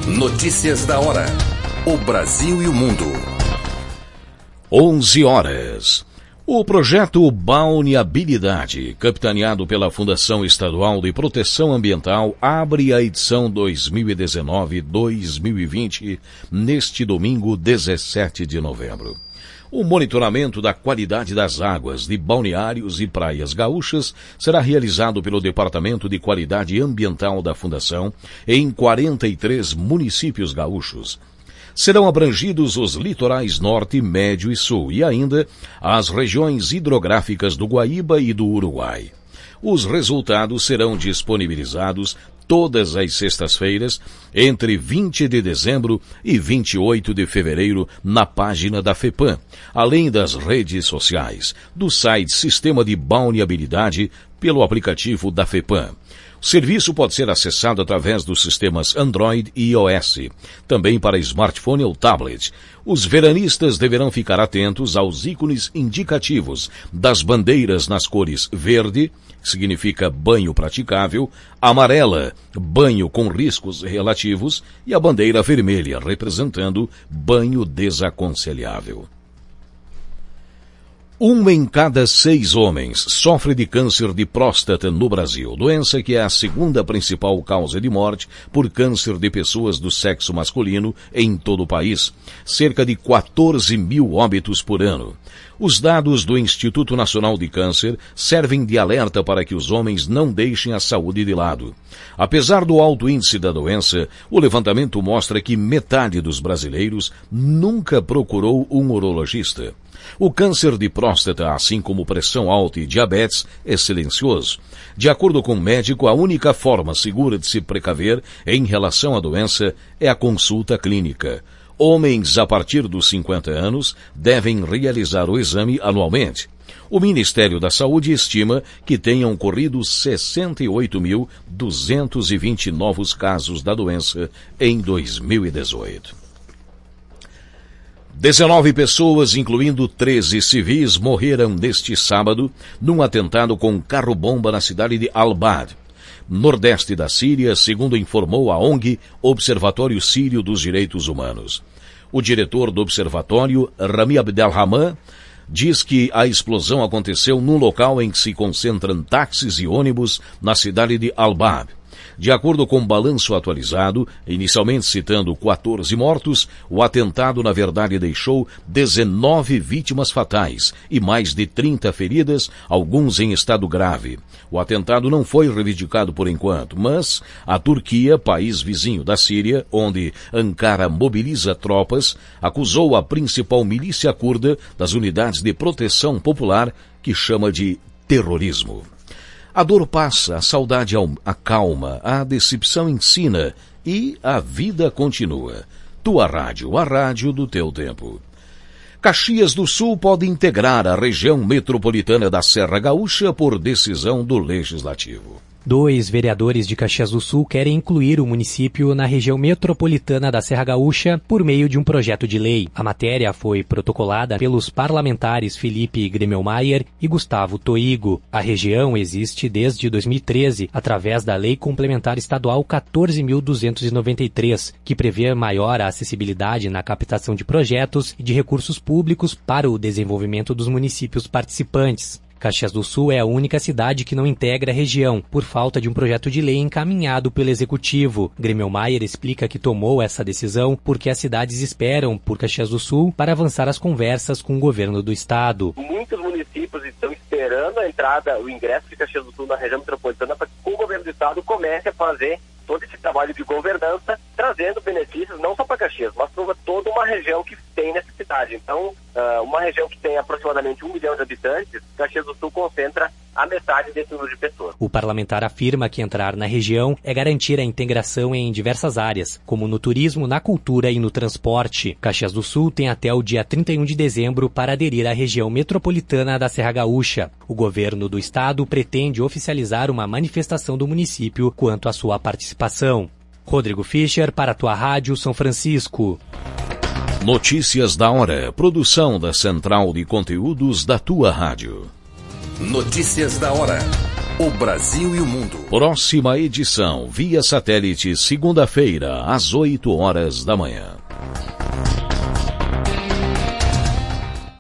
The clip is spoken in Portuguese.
Notícias da hora. O Brasil e o mundo. 11 horas. O projeto Balneabilidade, capitaneado pela Fundação Estadual de Proteção Ambiental, abre a edição 2019-2020 neste domingo, 17 de novembro. O monitoramento da qualidade das águas de balneários e praias gaúchas será realizado pelo Departamento de Qualidade Ambiental da Fundação em 43 municípios gaúchos. Serão abrangidos os litorais norte, médio e sul e ainda as regiões hidrográficas do Guaíba e do Uruguai. Os resultados serão disponibilizados todas as sextas-feiras, entre 20 de dezembro e 28 de fevereiro, na página da FEPAM, além das redes sociais, do site Sistema de Balneabilidade, pelo aplicativo da FEPAM. O serviço pode ser acessado através dos sistemas Android e iOS, também para smartphone ou tablet. Os veranistas deverão ficar atentos aos ícones indicativos das bandeiras nas cores verde, que significa banho praticável, amarela, banho com riscos relativos, e a bandeira vermelha, representando banho desaconselhável. 1 em cada 6 homens sofre de câncer de próstata no Brasil, doença que é a segunda principal causa de morte por câncer de pessoas do sexo masculino em todo o país, cerca de 14 mil óbitos por ano. Os dados do Instituto Nacional de Câncer servem de alerta para que os homens não deixem a saúde de lado. Apesar do alto índice da doença, o levantamento mostra que metade dos brasileiros nunca procurou um urologista. O câncer de próstata, assim como pressão alta e diabetes, é silencioso. De acordo com o médico, a única forma segura de se precaver em relação à doença é a consulta clínica. Homens a partir dos 50 anos devem realizar o exame anualmente. O Ministério da Saúde estima que tenham ocorrido 68.220 novos casos da doença em 2018. 19 pessoas, incluindo 13 civis, morreram neste sábado num atentado com carro-bomba na cidade de Al-Bad, nordeste da Síria, segundo informou a ONG Observatório Sírio dos Direitos Humanos. O diretor do observatório, Rami Abdelrahman, diz que a explosão aconteceu num local em que se concentram táxis e ônibus na cidade de Al-Bad. De acordo com o balanço atualizado, inicialmente citando 14 mortos, o atentado na verdade deixou 19 vítimas fatais e mais de 30 feridas, alguns em estado grave. O atentado não foi reivindicado por enquanto, mas a Turquia, país vizinho da Síria, onde Ankara mobiliza tropas, acusou a principal milícia curda das unidades de proteção popular, que chama de terrorismo. A dor passa, a saudade acalma, a decepção ensina e a vida continua. Tua rádio, a rádio do teu tempo. Caxias do Sul pode integrar a região metropolitana da Serra Gaúcha por decisão do Legislativo. 2 vereadores de Caxias do Sul querem incluir o município na região metropolitana da Serra Gaúcha por meio de um projeto de lei. A matéria foi protocolada pelos parlamentares Felipe Gremelmaier e Gustavo Toigo. A região existe desde 2013, através da Lei Complementar Estadual 14.293, que prevê maior acessibilidade na captação de projetos e de recursos públicos para o desenvolvimento dos municípios participantes. Caxias do Sul é a única cidade que não integra a região, por falta de um projeto de lei encaminhado pelo Executivo. Gremelmaier explica que tomou essa decisão porque as cidades esperam por Caxias do Sul para avançar as conversas com o governo do estado. Muitos municípios estão esperando a entrada, o ingresso de Caxias do Sul na região metropolitana para que o governo do estado comece a fazer todo esse trabalho de governança, trazendo benefícios não só para Caxias, mas para toda uma região que tem necessidade. Então, uma região que tem aproximadamente 1 milhão de habitantes, Caxias do Sul concentra a metade desse número de pessoas. O parlamentar afirma que entrar na região é garantir a integração em diversas áreas, como no turismo, na cultura e no transporte. Caxias do Sul tem até o dia 31 de dezembro para aderir à região metropolitana da Serra Gaúcha. O governo do estado pretende oficializar uma manifestação do município quanto à sua participação. Rodrigo Fischer, para a Tua Rádio São Francisco. Notícias da hora. Produção da Central de Conteúdos da Tua Rádio. Notícias da hora. O Brasil e o Mundo. Próxima edição, via satélite, segunda-feira, às 8 horas da manhã.